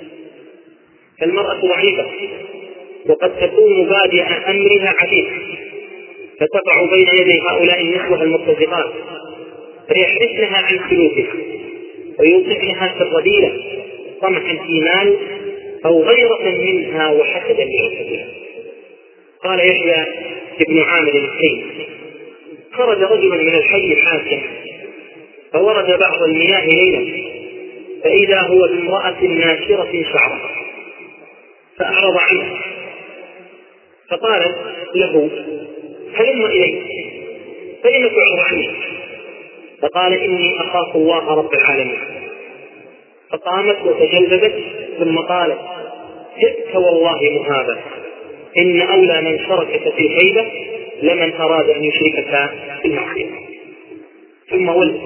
Speaker 2: فالمرأة ضعيفة وقد تكون بادئ أمرها عفيف، فتقع بين يدي هؤلاء النسوة المرتزقات فيحرسنها عن سلوكها ويوقعنها في الرذيلة طمعا في مال أو غيرة منها وحسدا لعزتها. قال يحيى ابن عامر الحي: خرج رجل من الحي حاكم فورد بعض المياه ليلا فإذا هو بامرأة ناشرة شعرها فأعرض عنها، فقالت له: هلم إليك، فلم تعرض عني؟ فقال: إني أخاف الله رب العالمين. فقامت وتجلبت ثم قالت: جئت والله مهابا، إن أولى من شركك في الهيبة لمن أراد أن يشركك في المعصية. ثم ولد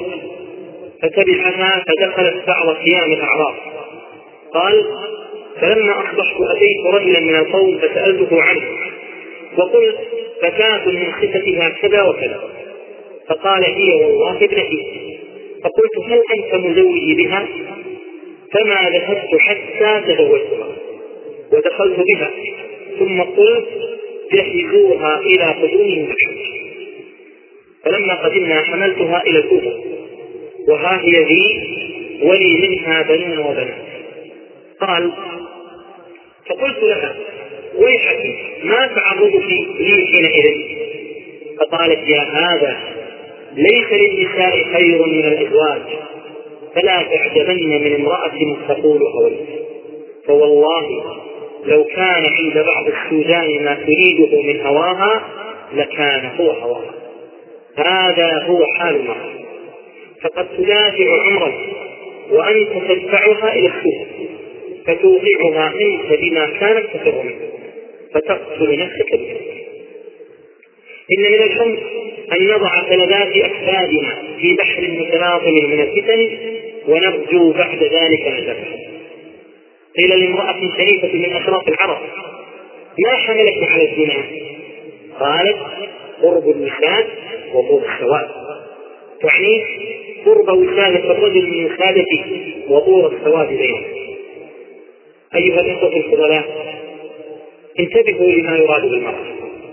Speaker 2: فتبعها فدخلت بعض خيام الأعراض. قال: فلما أصبحت أتيت رجلا من القوم فسألته عنه وقلت: فتاة من خفتها كذا وكذا. فقال: هي والله ابنتي. فقلت: هل أنت مزوج بها؟ فما ذهبت حتى تزوجتها ودخلت بها، ثم قلت: جهزوها إلى قدومهم بالحج. فلما قدمنا حملتها إلى الكوفة وها هي ذي ولي منها بنون وبنات. قال: فقلت لها: ويحك، ما تعرضك لي حينئذ؟ فقالت: يا هذا، ليس للنساء خير من الأزواج، فلا تعجبن من امرأة تقول هولت، فوالله لو كان عند بعض السودان ما تريده من هواها لكان هو هواها. هذا هو حال المرأة، فقد تدافع عمرا وأنت تدفعها إلى السوء فتوقعها أنت بما كانت تفر منه فتقتل نفسك بها. إن من الحمد أن نضع فلذات أكبادنا في بحر متلاطم من الفتن ونرجو بعد ذلك نجاحا. قيل لامرأة شريفة من أشراف العرب: ما حملك على الزنا؟ قالت: قرب النساء وطول السواد، تعني قرب وسادة الرجل من وسادته وطول السواد بينهم. أيها الإخوة الفضلاء، انتبهوا لما يراد بالمرأة.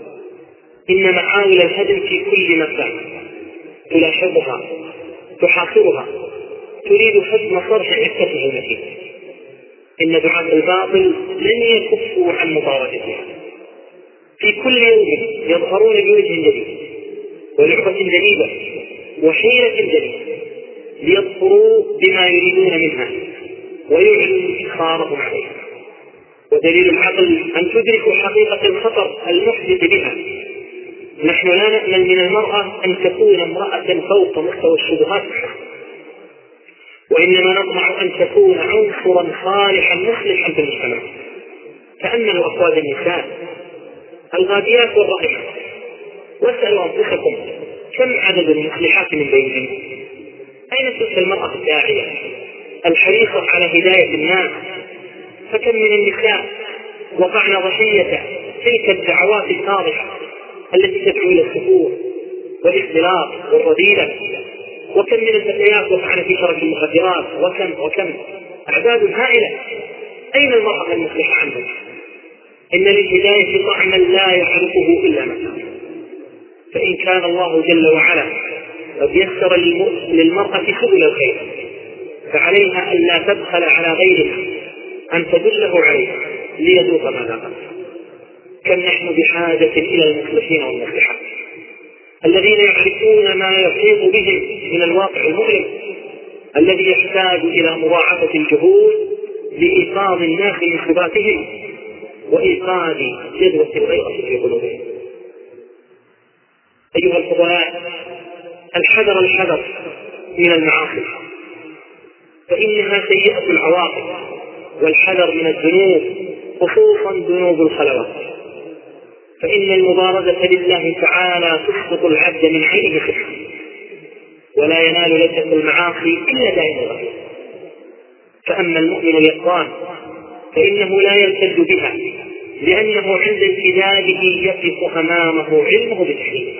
Speaker 2: إن محاول الهدم في كل مكان تلاحظها تحاصرها تريد هدم صرح عفتها المتين. إن دعاة الباطل لن يكفوا عن مطاردتها، في كل يوم يظهرون بوجه جديد ولعبة جديدة وحيلة جديدة ليظهروا بما يريدون منها ويعلنوا انتصارهم عليها. ودليل العقل أن تدرك حقيقة الخطر المحدث بها. نحن لا نأمل من المرأة أن تكون امرأة فوق مستوى الشبهات، وإنما نطمع أن تكون عنصرا صالحا مصلحا في المجتمع. تأملوا أقوال النساء الغاديات والرائعات واسألوا أنفسكم: كم عدد المصلحات من بينهم؟ أين تلك المرأة الداعية الحريصة على هداية الناس، فكم من النساء وقعن ضحية تلك الدعوات الفاضحة التي تدعو إلى السفور والاختلاط والرذيلة، وكم من الفتيات وقعن في شرك المخدرات، وكم أعداد هائلة. أين المرأة المصلحة عنهم؟ إن للهداية طعما لا يعرفه إلا من. فإن كان الله جل وعلا قد يسر للمرأة سبل الخير، فعليها ألا تبخل على غيرها أن تدله عليها ليذوق ما ذاق. كم نحن بحاجة إلى المصلحين والمصلحات الذين يعرفون ما يحيط بهم من الواقع المؤلم، الذي يحتاج إلى مضاعفة الجهود لإيقاظ الناس من ثباتهم وإيقاظ جدوى الغيرة في قلوبهم. أيها الفضلاء، الحذر من المعاصي، فإنها سيئة العواقب، والحذر من الذنوب خصوصا ذنوب الخلوات، فإن المبارزة لله تعالى تسقط العبد من عينه سحر، ولا ينال لذة المعاصي إلا دائم الغفلة. فأما المؤمن اليقظان فإنه لا يلتز بها، لأنه عند امتداده يقف أمامه علمه بتحريمها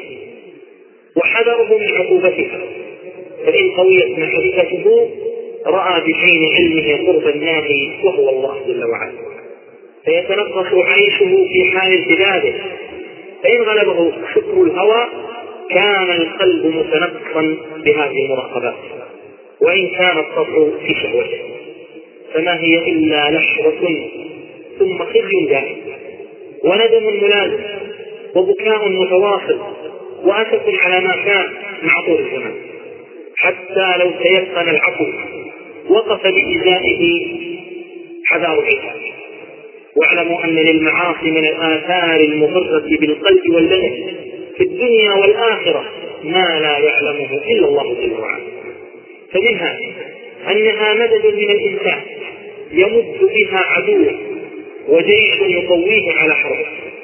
Speaker 2: وحذره من عقوبتها، فإن قويت معرفته رأى بعين علمه قرب الناهي وهو الله جل وعلا، فيتنقص عيشه في حال امتداده. فإن غلبه شكر الهوى كان القلب متنقصا بهذه المراقبات، وإن كان الطبع في شهوته فما هي إلا لحظة ثم خزي دائم وندم ملازم وبكاء متواصل وأسف على ما كان مع طول الزمان، حتى لو تيقن العفو وقف بإزائه حذار العتاب. واعلموا أن للمعاصي من الآثار المضرة بالقلب والبدن في الدنيا والآخرة ما لا يعلمه إلا الله جل وعلا، فمنها أنها مدد من الإنسان يمد بها عدوه وجيش يقويه على حربه،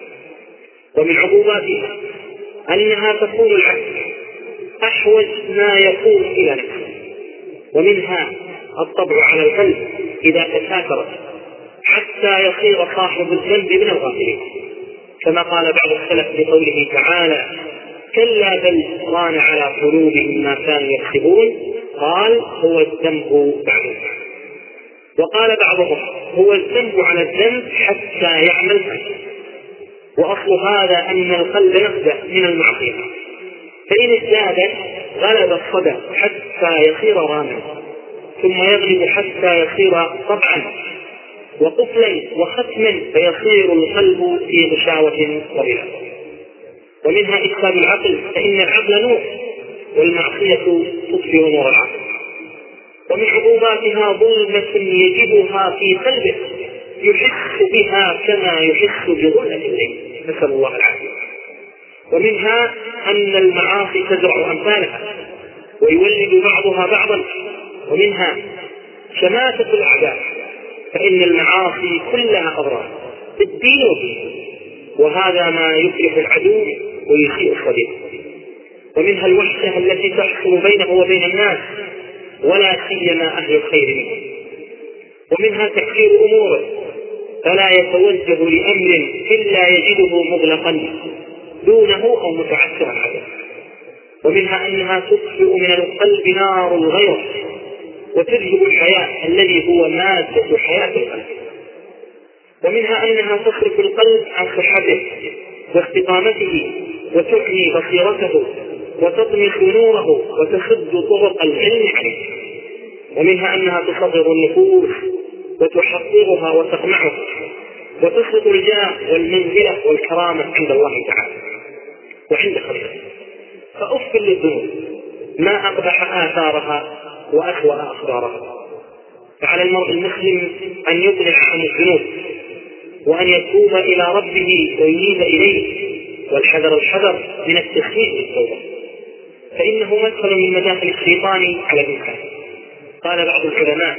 Speaker 2: ومن عقوباتها أنها تكون العبد أحوج ما يكون إلى نفسه، ومنها الطبع على القلب إذا تكاثرت حتى يصير صاحب الذنب من الغافلين، كما قال بعض السلف بقوله تعالى: كلا بل ران على قلوبهم ما كانوا يكسبون، قال: هو الذنب بعد الذنب. وقال بعضهم: هو الذنب على الذنب حتى يعمل فيه. وأصل هذا أن القلب يخدع من المعصية، فإن ازداد غلب الصدى حتى يصير رانا، ثم يغلب حتى يصير طبعا وقفلا وختما، فيصير القلب في غشاوة طويلة. ومنها إفساد العقل، فإن العقل نور والمعصية تطفئ نور العقل. ومن عقوباتها ظلمة يجدها في قلبه يحس بها كما يحس بظلمة الليل، نسأل الله العافية. ومنها أن المعاصي تزرع أمثالها ويولد بعضها بعضا. ومنها شماتة الأعداء، فإن المعاصي كلها أضرار في الدين والدين، وهذا ما يفلح العدو ويسيء الصديق. ومنها الوحشة التي تحصل بينه وبين الناس ولا سيما أهل الخير منه. ومنها تكثير أموره فلا يتوجه لأمر إلا يجده مغلقا دونه أو متعثرا عليه. ومنها أنها تطفئ من القلب نار الغيرة وتذهب الحياة الذي هو مادة حياة القلب. ومنها أنها تصرف القلب عن صحته واستقامته وتحيي بصيرته وتطمس نوره وتسد طرق العلم عليه. ومنها أنها تصغر النفوس وتحقرها وتقمعها وتسقط الجاه والمنزلة والكرامة عند الله تعالى وعند خلقه. فأفضل للذنوب ما أقبح آثارها وأسوأ أخبارها. فعلى المرء المسلم أن يطلع عن الذنوب وأن يتوب إلى ربه وينيب إليه، والحذر من التخفيف بالتوبة، فإنه مدخل من مداخل الشيطان على الإنسان. قال بعض العلماء: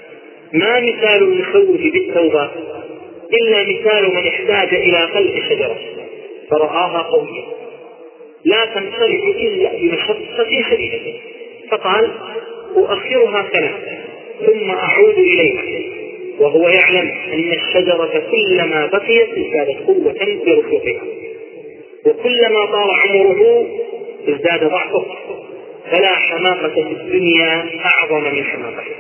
Speaker 2: ما مثال المخوف بالتوبة إلا مثال من احتاج إلى قلب شجرة فرآها قوية لا تنصرف إلا بمشقة شديدة، فقال: أؤخرها سنة ثم أعود إليها، وهو يعلم أن الشجرة كلما بقيت ازدادت قوة برسوخها، وكلما طال عمره ازداد ضعفه، فلا حماقة في الدنيا أعظم من حماقته.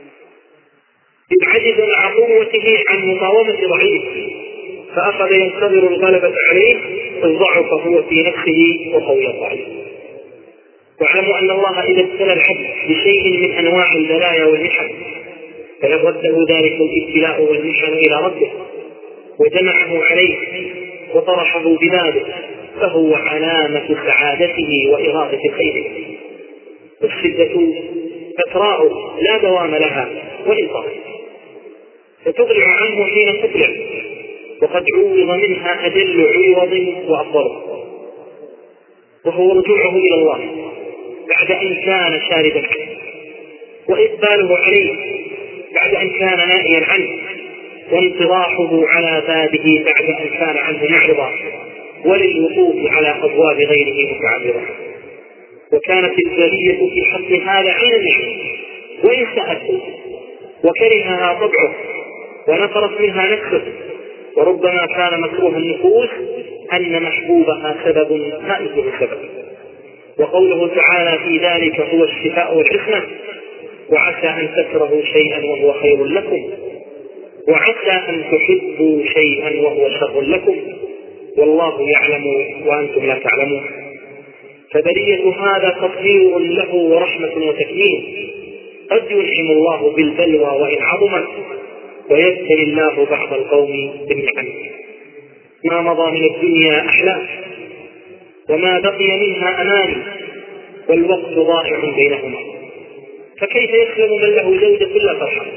Speaker 2: إذ عجز مع قوته عن مقاومة ضعيفه فأخذ ينتظر الغلبة عليه، الضعف هو في نفسه وقوي الضعيف. واعلموا أن الله إذا ابتلى العبد بشيء من أنواع البلايا والمحن فيرده ذلك الابتلاء والمحن إلى ربه وجمعه عليه وطرحه ببابه، فهو علامة سعادته وإرادة خيره. الشدة فتراء لا دوام لها وإن طالت، فتضلع عنه حين تطلع، وقد عوض منها أجل عوض وأفضل، وهو رجوعه إلى الله بعد أن كان شاردا عنه، وإقباله عليه بعد أن كان نائيا عنه، وانطراحه على بابه بعد أن كان عنه معرضا، وللوقوف على أبواب غيره متعرضا. وكانت البرية في حق هذا عين النعمة، وإن سألته وكرهها طبعه ونفرت منها نفسه، وربما كان مكروه النفوس أن محبوبها سبب ما يكون سبب. وقوله تعالى في ذلك هو الشفاء والحكمة، وعسى أن تكرهوا شيئا وهو خير لكم، وعسى أن تحبوا شيئا وهو شر لكم، والله يعلم وأنتم لا تعلمون. فبرية هذا تطهير له ورحمة وتكريم. قد ينعم الله بالبلوى وإن عظمت، ويبتلي الله بعض القوم بالنعم. ما مضى من الدنيا أحلام، وما بقي منها أماني، والوقت ضائع بينهما. فكيف يسلم من له زوجة لا ترحم،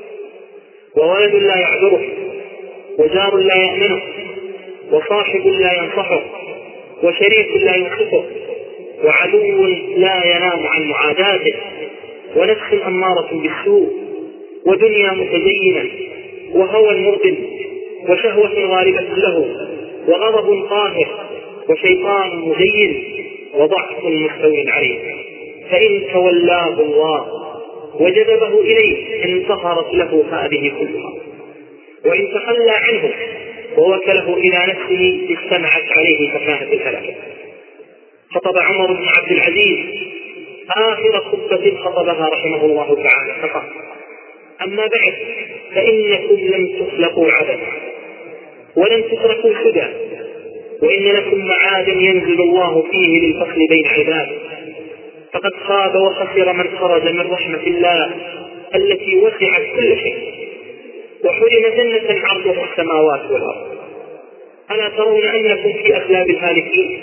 Speaker 2: وولد لا يعذره، وجار لا يأمنه، وصاحب لا ينصحه، وشريك لا ينصفه، وعدو لا ينام عن معاداته، ونفس أمارة بالسوء، ودنيا متزينة، وهوى مرضٍ، وشهوة غالبة له، وغضب قاهر، وشيطان مزين، وضعف مستوٍ عليه. فإن تولاه الله وجذبه إليه انتصرت له هذه كلها، وإن تخلى عنه ووكله إلى نفسه اجتمعت عليه فكانت الهلاك. خطب عمر بن عبد العزيز آخر خطبة خطبها رحمه الله تعالى فقال: أما بعد فإنكم لم تخلقوا عبثا ولن تتركوا سدى، وإن لكم معادا ينزل الله فيه للفصل بين عباده، فقد خاب وخسر من خرج من رحمة الله التي وسعت كل شيء، وحرم جنة عرضها السماوات والأرض. ألا ترون أنكم في أغلاب الهالكين،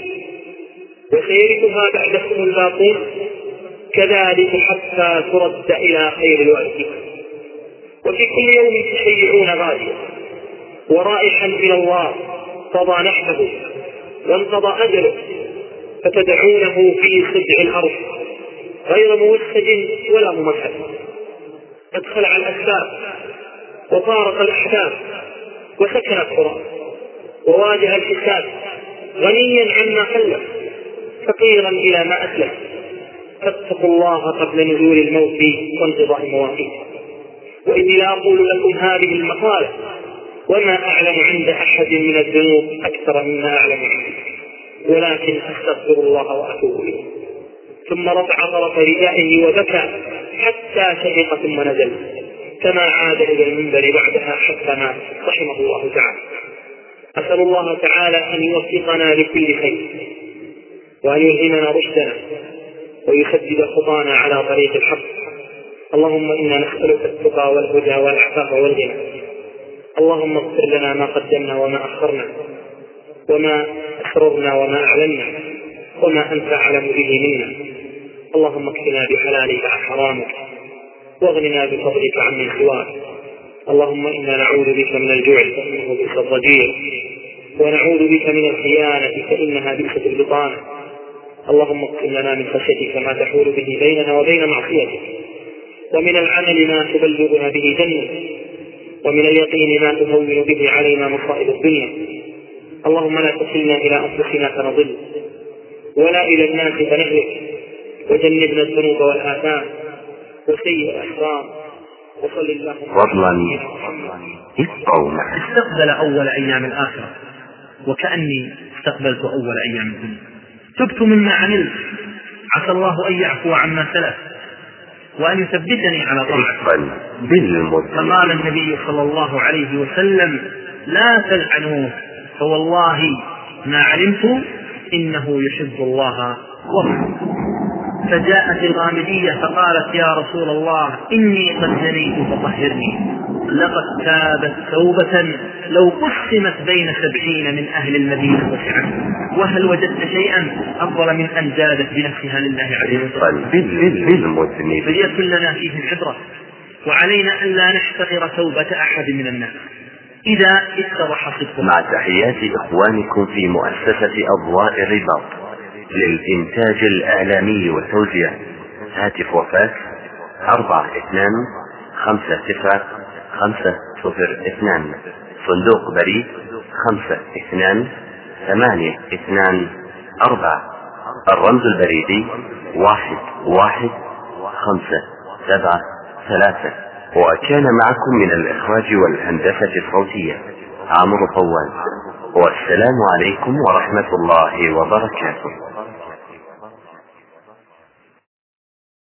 Speaker 2: وسيرثها بعدكم الباقون، كذلك حتى ترد إلى خير الوارثين. وفي كل يوم تشيعون غاديا، ورائحا إلى الله قضى نحبه وانقضى أجله، فتدعونه في خدع الأرض غير موسج ولا ممهد. قد خلع الأسباب وفارق الأحباب وسكن القرى، وواجه الحساب غنيا عما خلف، فقيرا إلى ما أسلف. فاتقوا الله قبل نزول الموت وانقضاء مواقيت. وإني لا أقول لكم هذه المقالة وما أعلم عند أحد من الذنوب أكثر مما أعلم عندي، ولكن أستغفر الله وأتوب إليه. ثم رفع طرف ردائه وبكى حتى شهق ثم نزل، كما عاد إلى المنبر بعدها حتى مات رحمه الله تعالى. أسأل الله تعالى أن يوفقنا لكل خير، وأن يلهمنا رشدنا، ويسدد خطانا على طريق الحق. اللهم إنا نسألك التقى والهدى والعفاف والغنى. اللهم اغفر لنا ما قدمنا وما أخرنا، وما أسررنا وما أعلنا، وما أنت أعلم به منا. اللهم اكفنا بحلالك عن حرامك، واغننا بفضلك عمن سواك. اللهم إنا نعوذ بك من الجوع فإنه بئس الضجيع، ونعوذ بك من الخيانة فإنها بئست البطانة. اللهم اغفر لنا من خشيتك ما تحول به بيننا وبين معصيتك، ومن العمل ما تبلغنا به جنتك، ومن اليقين ما تهون به علينا مصائب الدنيا. اللهم لا تكلنا إلى أنفسنا فنضل، ولا إلى الناس فنهلك، وجنبنا الذنوب والآثام وسيء الأحرام، وصل اللهم
Speaker 1: فضلا ابقوا معه.
Speaker 3: استقبل أول أيام الآخرة وكأني استقبلت أول أيام الدنيا. تبت مما عملت، عسى الله أن يعفو عما سلف وأن يثبتني على طاعته. فقال النبي صلى الله عليه وسلم: لا تلعنوه فوالله ما علمت إنه يحب الله ورسوله. فجاءت الغامدية فقالت: يا رسول الله إني قد زنيت فطهرني. لقد تابت توبة لو قسمت بين 70 من أهل المدينة وسعته. وهل وجدت شيئا أفضل من أن جادت بنفسها لله عز وجل؟ فليكن لنا فيه العبرة، وعلينا أن لا نحتقر توبة أحد من الناس إذا اتضح صدقه.
Speaker 1: مع تحيات إخوانكم في مؤسسة أضواء الرباط للإنتاج الإعلامي والتوزيع. هاتف وفاة 42500502. صندوق بريد 52824. الرمز البريدي 11573. وكان معكم من الإخراج والهندسة الصوتية عمرو طوال. والسلام عليكم ورحمة الله وبركاته.